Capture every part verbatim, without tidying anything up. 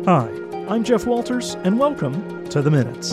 Hi, I'm Jeff Walters, and welcome to The Minutes.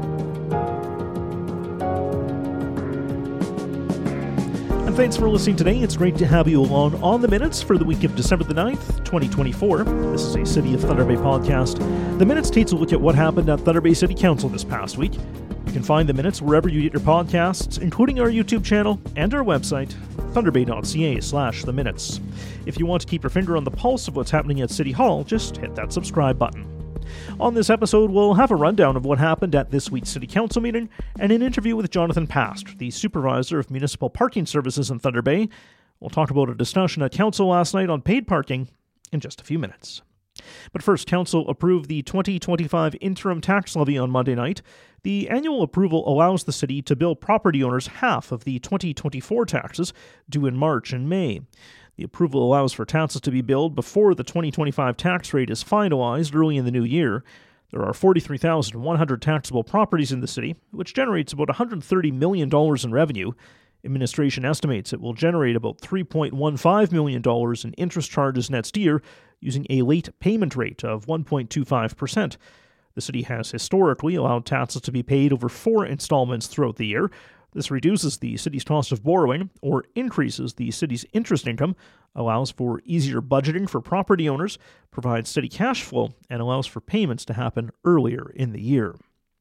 And thanks for listening today. It's great to have you along on The Minutes for the week of December the ninth, twenty twenty-four. This is a City of Thunder Bay podcast. The Minutes takes a look at what happened at Thunder Bay City Council this past week. You can find The Minutes wherever you get your podcasts, including our YouTube channel and our website, thunderbay.ca slash The Minutes. If you want to keep your finger on the pulse of what's happening at City Hall, just hit that subscribe button. On this episode, we'll have a rundown of what happened at this week's City Council meeting and an interview with Jonathan Past, the Supervisor of Municipal Parking Services in Thunder Bay. We'll talk about a discussion at Council last night on paid parking in just a few minutes. But first, Council approved the twenty twenty-five interim tax levy on Monday night. The annual approval allows the city to bill property owners half of the twenty twenty-four taxes due in March and May. The approval allows for taxes to be billed before the twenty twenty-five tax rate is finalized early in the new year. There are forty-three thousand one hundred taxable properties in the city, which generates about one hundred thirty million dollars in revenue. Administration estimates it will generate about three point one five million dollars in interest charges next year using a late payment rate of one point two five percent. The city has historically allowed taxes to be paid over four installments throughout the year. This reduces the city's cost of borrowing or increases the city's interest income, allows for easier budgeting for property owners, provides steady cash flow, and allows for payments to happen earlier in the year.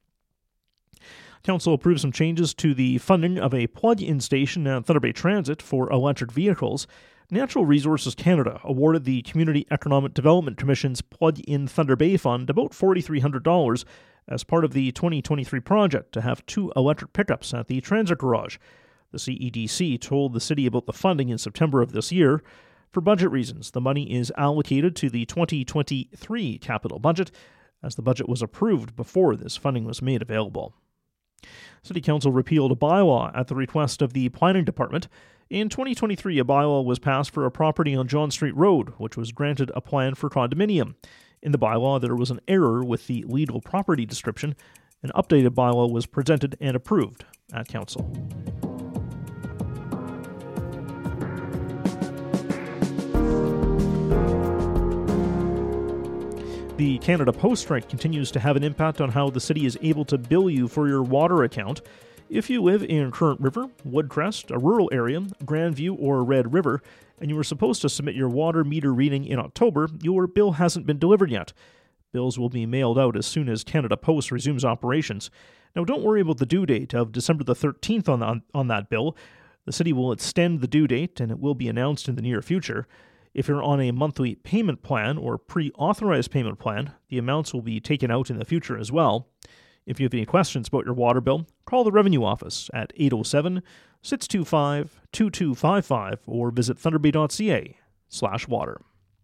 Council approved some changes to the funding of a plug-in station at Thunder Bay Transit for electric vehicles. Natural Resources Canada awarded the Community Economic Development Commission's Plug-in Thunder Bay Fund about four thousand three hundred dollars as part of the twenty twenty-three project to have two electric pickups at the transit garage. The C E D C told the city about the funding in September of this year. For budget reasons, the money is allocated to the twenty twenty-three capital budget, as the budget was approved before this funding was made available. City Council repealed a bylaw at the request of the Planning Department. In twenty twenty-three, a bylaw was passed for a property on John Street Road, which was granted a plan for condominium. In the bylaw, there was an error with the legal property description. An updated bylaw was presented and approved at Council. The Canada Post strike continues to have an impact on how the city is able to bill you for your water account. If you live in Current River, Woodcrest, a rural area, Grandview, or Red River, and you were supposed to submit your water meter reading in October, your bill hasn't been delivered yet. Bills will be mailed out as soon as Canada Post resumes operations. Now, don't worry about the due date of December the thirteenth on, on, on that bill. The city will extend the due date, and it will be announced in the near future. If you're on a monthly payment plan or pre-authorized payment plan, the amounts will be taken out in the future as well. If you have any questions about your water bill, call the Revenue Office at eight oh seven, six two five, two two five five or visit thunderbay.ca slash water.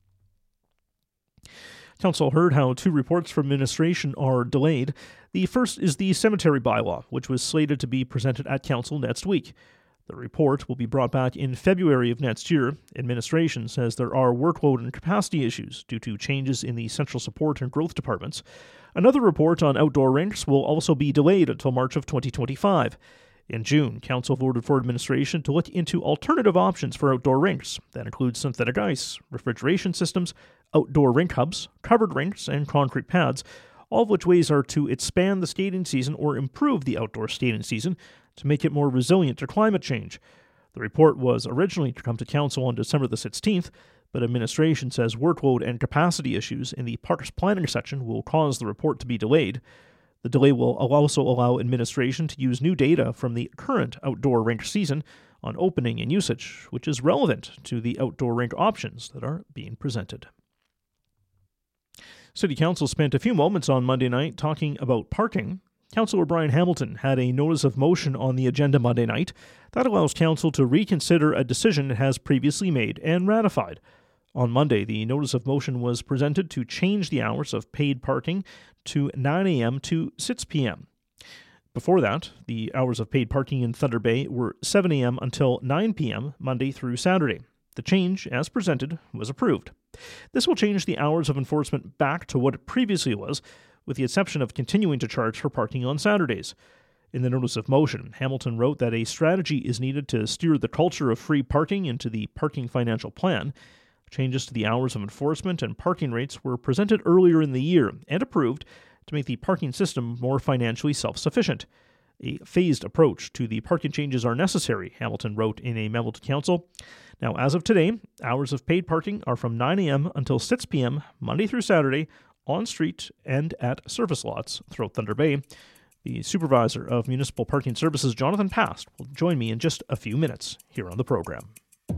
Council heard how two reports from administration are delayed. The first is the cemetery bylaw, which was slated to be presented at Council next week. The report will be brought back in February of next year. Administration says there are workload and capacity issues due to changes in the central support and growth departments. Another report on outdoor rinks will also be delayed until March of twenty twenty-five. In June, Council voted for administration to look into alternative options for outdoor rinks. That includes synthetic ice, refrigeration systems, outdoor rink hubs, covered rinks, and concrete pads, all of which ways are to expand the skating season or improve the outdoor skating season to make it more resilient to climate change. The report was originally to come to Council on December the sixteenth, but administration says workload and capacity issues in the Parks Planning section will cause the report to be delayed. The delay will also allow administration to use new data from the current outdoor rink season on opening and usage, which is relevant to the outdoor rink options that are being presented. City Council spent a few moments on Monday night talking about parking. Councillor Brian Hamilton had a notice of motion on the agenda Monday night that allows Council to reconsider a decision it has previously made and ratified. On Monday, the notice of motion was presented to change the hours of paid parking to nine a.m. to six p.m. Before that, the hours of paid parking in Thunder Bay were seven a.m. until nine p.m. Monday through Saturday. The change, as presented, was approved. This will change the hours of enforcement back to what it previously was, with the exception of continuing to charge for parking on Saturdays. In the notice of motion, Hamilton wrote that a strategy is needed to steer the culture of free parking into the parking financial plan. Changes to the hours of enforcement and parking rates were presented earlier in the year and approved to make the parking system more financially self-sufficient. A phased approach to the parking changes are necessary, Hamilton wrote in a memo to Council. Now, as of today, hours of paid parking are from nine a.m. until six p.m. Monday through Saturday on street and at service lots throughout Thunder Bay. The Supervisor of Municipal Parking Services, Jonathan Past, will join me in just a few minutes here on the program.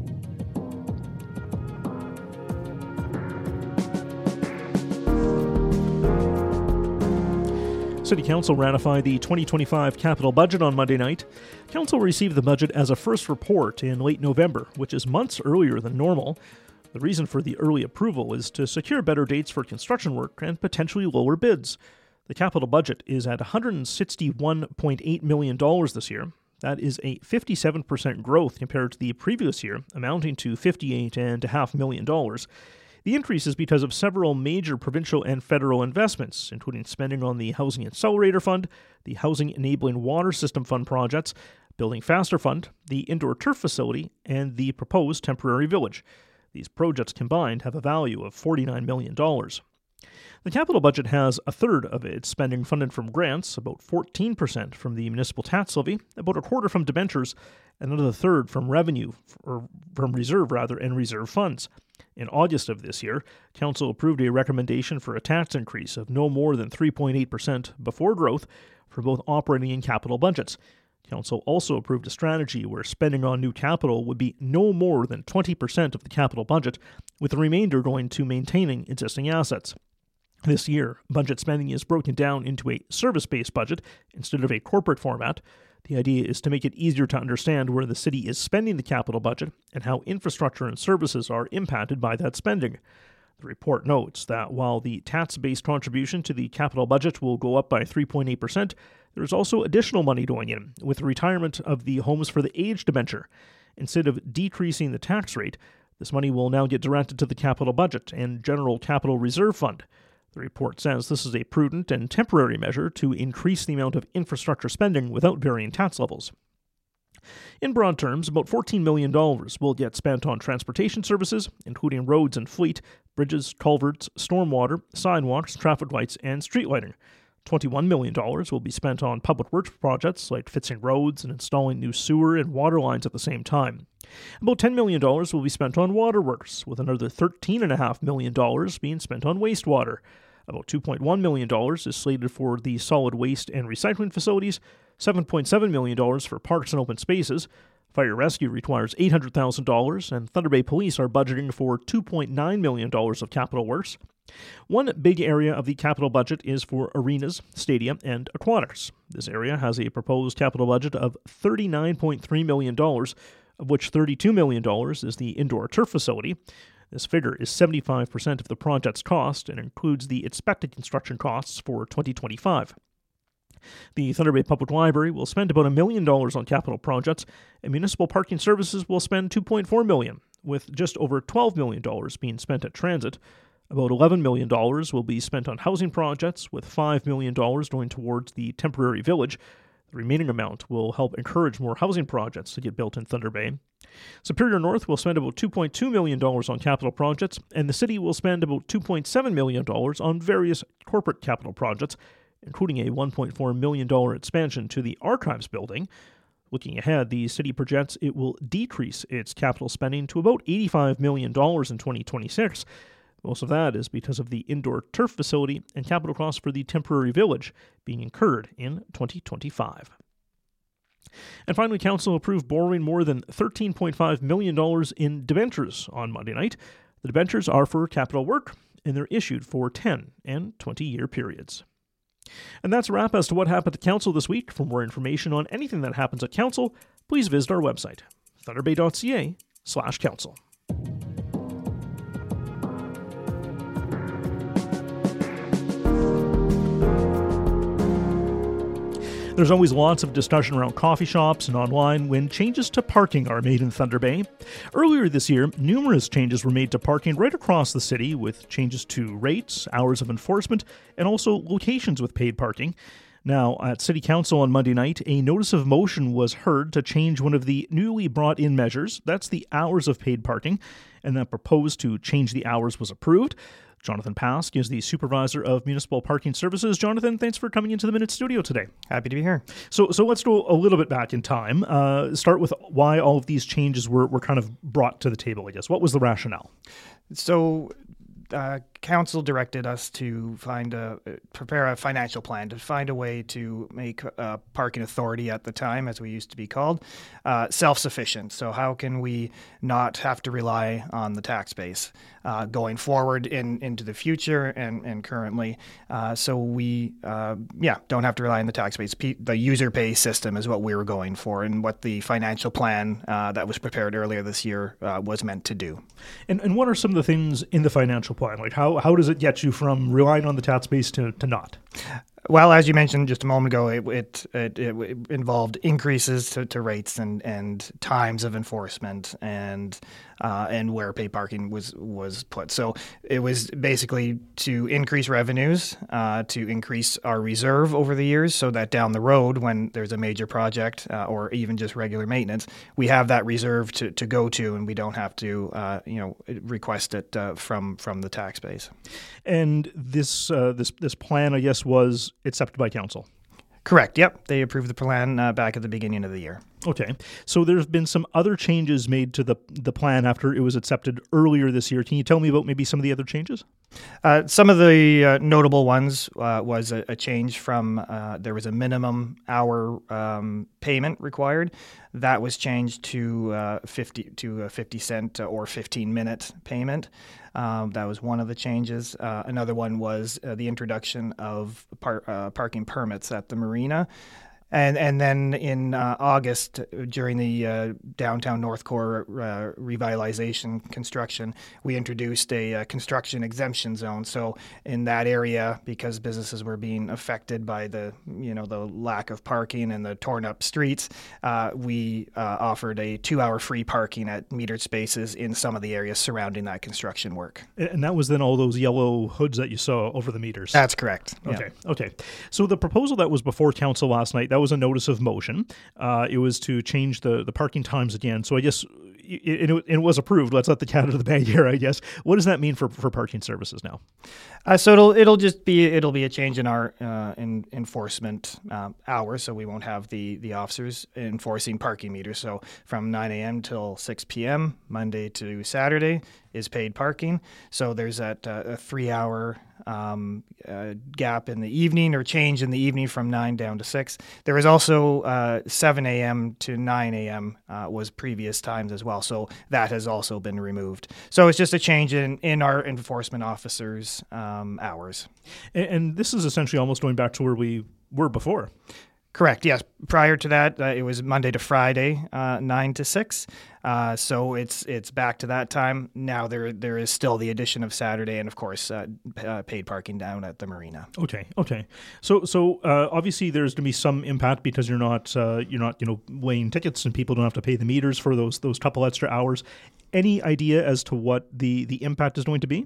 City Council ratified the twenty twenty-five capital budget on Monday night. Council received the budget as a first report in late November, which is months earlier than normal. The reason for the early approval is to secure better dates for construction work and potentially lower bids. The capital budget is at one hundred sixty-one point eight million dollars this year. That is a fifty-seven percent growth compared to the previous year, amounting to fifty-eight point five million dollars. The increase is because of several major provincial and federal investments, including spending on the Housing Accelerator Fund, the Housing Enabling Water System Fund projects, Building Faster Fund, the Indoor Turf Facility, and the proposed temporary village. These projects combined have a value of forty-nine million dollars. The capital budget has a third of its spending funded from grants, about fourteen percent from the municipal tax levy, about a quarter from debentures, and another third from revenue, or from reserve rather, and reserve funds. In August of this year, Council approved a recommendation for a tax increase of no more than three point eight percent before growth for both operating and capital budgets. Council also approved a strategy where spending on new capital would be no more than twenty percent of the capital budget, with the remainder going to maintaining existing assets. This year, budget spending is broken down into a service-based budget instead of a corporate format. The idea is to make it easier to understand where the city is spending the capital budget and how infrastructure and services are impacted by that spending. The report notes that while the tax-based contribution to the capital budget will go up by three point eight percent, there is also additional money going in with the retirement of the Homes for the Aged debenture. Instead of decreasing the tax rate, this money will now get directed to the capital budget and General Capital Reserve Fund. The report says this is a prudent and temporary measure to increase the amount of infrastructure spending without varying tax levels. In broad terms, about fourteen million dollars will get spent on transportation services, including roads and fleet, bridges, culverts, stormwater, sidewalks, traffic lights, and street lighting. twenty-one million dollars will be spent on public works projects like fixing roads and installing new sewer and water lines at the same time. About ten million dollars will be spent on waterworks, with another thirteen point five million dollars being spent on wastewater. About two point one million dollars is slated for the solid waste and recycling facilities, seven point seven million dollars for parks and open spaces. Fire rescue requires eight hundred thousand dollars, and Thunder Bay Police are budgeting for two point nine million dollars of capital works. One big area of the capital budget is for arenas, stadia, and aquatics. This area has a proposed capital budget of thirty-nine point three million dollars, of which thirty-two million dollars is the indoor turf facility. This figure is seventy-five percent of the project's cost and includes the expected construction costs for twenty twenty-five. The Thunder Bay Public Library will spend about a million dollars on capital projects, and Municipal Parking Services will spend two point four million dollars, with just over twelve million dollars being spent at transit. About eleven million dollars will be spent on housing projects, with five million dollars going towards the temporary village. The remaining amount will help encourage more housing projects to get built in Thunder Bay. Superior North will spend about two point two million dollars on capital projects, and the city will spend about two point seven million dollars on various corporate capital projects, including a one point four million dollars expansion to the Archives building. Looking ahead, the city projects it will decrease its capital spending to about eighty-five million dollars in twenty twenty-six. Most of that is because of the indoor turf facility and capital costs for the temporary village being incurred in twenty twenty-five. And finally, Council approved borrowing more than thirteen point five million dollars in debentures on Monday night. The debentures are for capital work, and they're issued for ten and twenty-year periods. And that's a wrap as to what happened at Council this week. For more information on anything that happens at Council, please visit our website, thunderbay.ca slash council. There's always lots of discussion around coffee shops and online when changes to parking are made in Thunder Bay. Earlier this year, numerous changes were made to parking right across the city, with changes to rates, hours of enforcement, and also locations with paid parking. Now, at City Council on Monday night, a notice of motion was heard to change one of the newly brought in measures. That's the hours of paid parking, and that proposed to change the hours was approved. Jonathan Pask is the Supervisor of Municipal Parking Services. Jonathan, thanks for coming into the Minute Studio today. Happy to be here. So so let's go a little bit back in time. Uh, start with why all of these changes were, were kind of brought to the table, I guess. What was the rationale? So uh, council directed us to find a prepare a financial plan to find a way to make uh, parking authority at the time, as we used to be called, uh, self-sufficient. So how can we not have to rely on the tax base uh, going forward in into the future and and currently? Uh, so we uh, yeah don't have to rely on the tax base. P- the user pay system is what we were going for, and what the financial plan uh, that was prepared earlier this year uh, was meant to do. And and what are some of the things in the financial plan? Like how How does it get you from relying on the tax base to, to not? Well, as you mentioned just a moment ago, it it, it, it involved increases to, to rates and, and times of enforcement and uh, and where paid parking was was put. So it was basically to increase revenues, uh, to increase our reserve over the years, so that down the road, when there's a major project uh, or even just regular maintenance, we have that reserve to, to go to, and we don't have to uh, you know request it uh, from from the tax base. And this uh, this this plan, I guess, was accepted by council. Correct. Yep. They approved the plan uh, back at the beginning of the year. Okay. So there's been some other changes made to the the plan after it was accepted earlier this year. Can you tell me about maybe some of the other changes? Uh, some of the uh, notable ones uh, was a, a change from uh, there was a minimum hour um, payment required. That was changed to uh, fifty to a fifty cent or fifteen minute payment. Um, that was one of the changes. Uh, another one was uh, the introduction of par- uh, parking permits at the marina. And and then in uh, August, during the uh, downtown North Core uh, revitalization construction, we introduced a uh, construction exemption zone. So in that area, because businesses were being affected by the you know the lack of parking and the torn up streets, uh, we uh, offered a two-hour free parking at metered spaces in some of the areas surrounding that construction work. And that was then all those yellow hoods that you saw over the meters. That's correct. Okay. Yeah. Okay. So the proposal that was before council last night, that was a notice of motion. Uh, it was to change the, the parking times again. So I guess it, it, it was approved. Let's let the cat out of the bag here, I guess. What does that mean for, for parking services now? Uh, so it'll it'll just be it'll be a change in our uh, in, enforcement uh, hours. So we won't have the the officers enforcing parking meters. So from nine a.m. till six p.m. Monday to Saturday is paid parking. So there's that uh, a three hour um, uh, gap in the evening, or change in the evening from nine down to six. There is also uh, seven a.m. to nine a.m. Uh, was previous times as well. So that has also been removed. So it's just a change in, in our enforcement officers' um, hours. And, and this is essentially almost going back to where we were before. Correct. Yes. Prior to that, uh, it was Monday to Friday, uh, nine to six. Uh, so it's it's back to that time. Now there there is still the addition of Saturday, and of course uh, p- uh, paid parking down at the marina. Okay. Okay. So so uh, obviously there's going to be some impact because you're not uh, you're not you know weighing tickets, and people don't have to pay the meters for those those couple extra hours. Any idea as to what the the impact is going to be?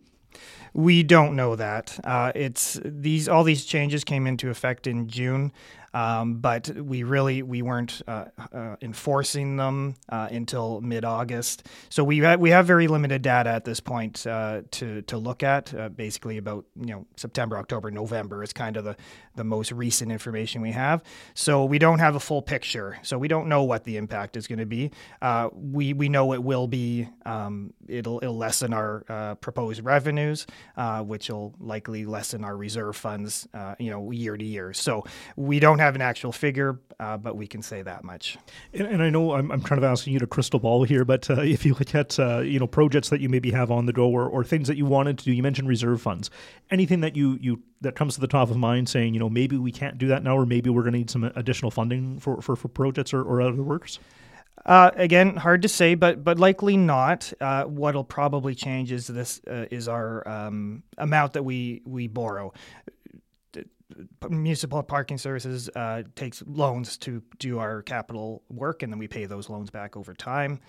We don't know that. Uh, it's these all these changes came into effect in June, um, but we really we weren't uh, uh, enforcing them uh, until mid-August. So we ha- we have very limited data at this point uh, to to look at. Uh, basically, about you know September, October, November is kind of the the most recent information we have. So we don't have a full picture. So we don't know what the impact is going to be. Uh, we we know it will be. Um, it'll it'll lessen our uh, proposed revenues. Uh, which will likely lessen our reserve funds, uh, you know, year to year. So we don't have an actual figure, uh, but we can say that much. And, and I know I'm, I'm kind of asking you to crystal ball here, but uh, if you look at, uh, you know, projects that you maybe have on the go or, or things that you wanted to do, you mentioned reserve funds. Anything that you, you that comes to the top of mind saying, you know, maybe we can't do that now, or maybe we're going to need some additional funding for, for, for projects or, or other works? Uh, again, hard to say, but but likely not. Uh, what'll probably change is this uh, is our um, amount that we we borrow. Municipal Parking Services uh, takes loans to do our capital work, and then we pay those loans back over time.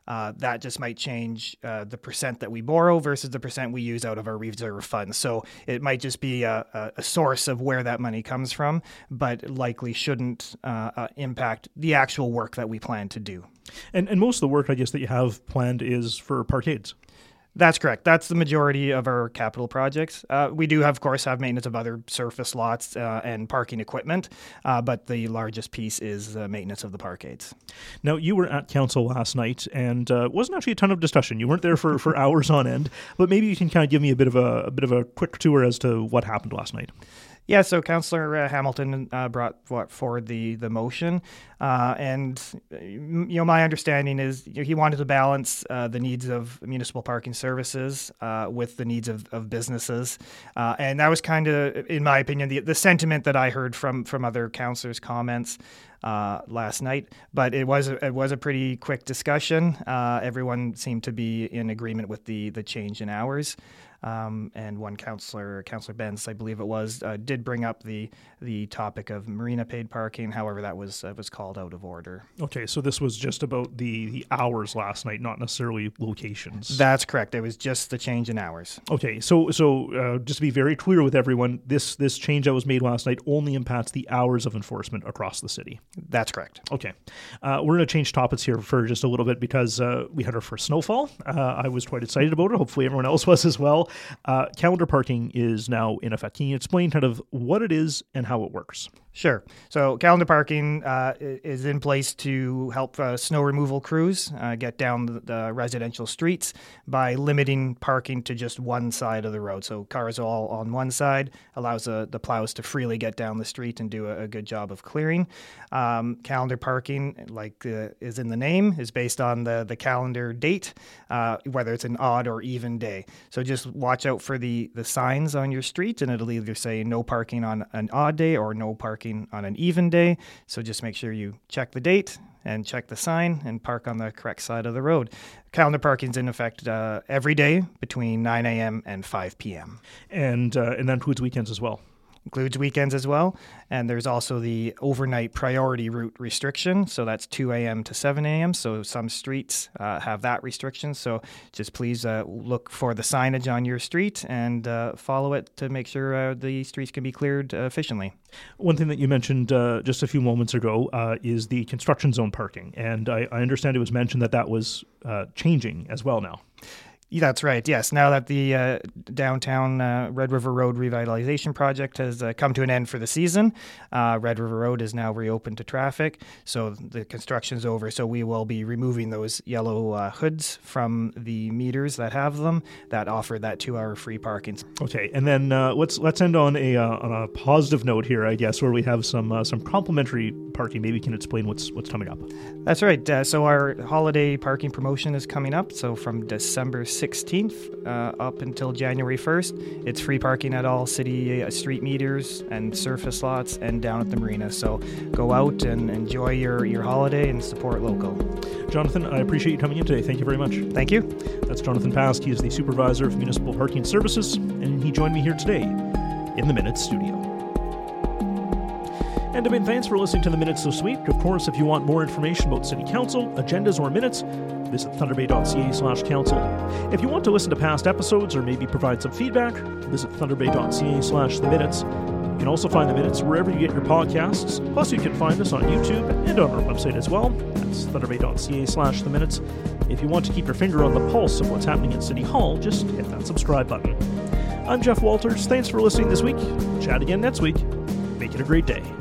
Uh, that just might change uh, the percent that we borrow versus the percent we use out of our reserve funds. So it might just be a, a, a source of where that money comes from, but likely shouldn't uh, uh, impact the actual work that we plan to do. And, and most of the work, I guess, that you have planned is for parkades. That's correct. That's the majority of our capital projects. Uh, we do, have, of course, have maintenance of other surface lots uh, and parking equipment, uh, but the largest piece is uh, maintenance of the parkades. Now, you were at council last night, and uh, wasn't actually a ton of discussion. You weren't there for, for hours on end, but maybe you can kind of give me a bit of a, a bit of a quick tour as to what happened last night. Yeah, so Councillor uh, Hamilton uh, brought forward the the motion, uh, and you know my understanding is you know, he wanted to balance uh, the needs of municipal parking services uh, with the needs of, of businesses, uh, and that was kind of, in my opinion, the the sentiment that I heard from from other councillors' comments uh, last night. But it was a, it was a pretty quick discussion. Uh, everyone seemed to be in agreement with the the change in hours. Um, and one councillor, Councillor Benz, I believe it was, uh, did bring up the the topic of marina paid parking. However, that was uh, was called out of order. Okay, so this was just about the, the hours last night, not necessarily locations. That's correct. It was just the change in hours. Okay, so so uh, just to be very clear with everyone, this this change that was made last night only impacts the hours of enforcement across the city. That's correct. Okay, uh, we're going to change topics here for just a little bit because uh, we had our first snowfall. Uh, I was quite excited about it. Hopefully, everyone else was as well. Uh, calendar parking is now in effect. Can you explain kind of what it is and how it works? Sure. So calendar parking uh, is in place to help uh, snow removal crews uh, get down the, the residential streets by limiting parking to just one side of the road. So cars all on one side allows uh, the plows to freely get down the street and do a, a good job of clearing. Um, calendar parking, like uh, is in the name, is based on the, the calendar date, uh, whether it's an odd or even day. So just watch out for the, the signs on your street, and it'll either say no parking on an odd day or no parking on an even day. So just make sure you check the date and check the sign and park on the correct side of the road. Calendar parking is in effect uh, every day between nine a.m. and five p.m. And uh, and that includes weekends as well. Includes weekends as well. And there's also the overnight priority route restriction. So that's two a.m. to seven a.m. So some streets uh, have that restriction. So just please uh, look for the signage on your street and uh, follow it to make sure uh, the streets can be cleared uh, efficiently. One thing that you mentioned uh, just a few moments ago uh, is the construction zone parking. And I, I understand it was mentioned that that was uh, changing as well now. That's right, yes. Now that the uh, downtown uh, Red River Road revitalization project has uh, come to an end for the season, uh, Red River Road is now reopened to traffic, so the construction's over. So we will be removing those yellow uh, hoods from the meters that have them that offer that two-hour free parking. Okay, and then uh, let's let's end on a uh, on a positive note here, I guess, where we have some uh, some complimentary parking. Maybe you can explain what's what's coming up. That's right. Uh, so our holiday parking promotion is coming up. So from December sixteenth uh, up until January first, it's free parking at all city uh, street meters and surface lots and down at the marina. So go out and enjoy your, your holiday and support local. Jonathan, I appreciate you coming in today. Thank you very much. Thank you. That's Jonathan Pask. He is the Supervisor of Municipal Parking Services, and he joined me here today in the Minutes studio. And a big thanks for listening to the Minutes this week. Of course, if you want more information about City Council, agendas, or minutes, visit thunderbay.ca slash council. If you want to listen to past episodes or maybe provide some feedback, visit thunderbay.ca slash the minutes. You can also find the Minutes wherever you get your podcasts. Plus, you can find us on YouTube and on our website as well. That's thunderbay.ca slash the minutes. If you want to keep your finger on the pulse of what's happening at City Hall, just hit that subscribe button. I'm Jeff Walters. Thanks for listening this week. Chat again next week. Make it a great day.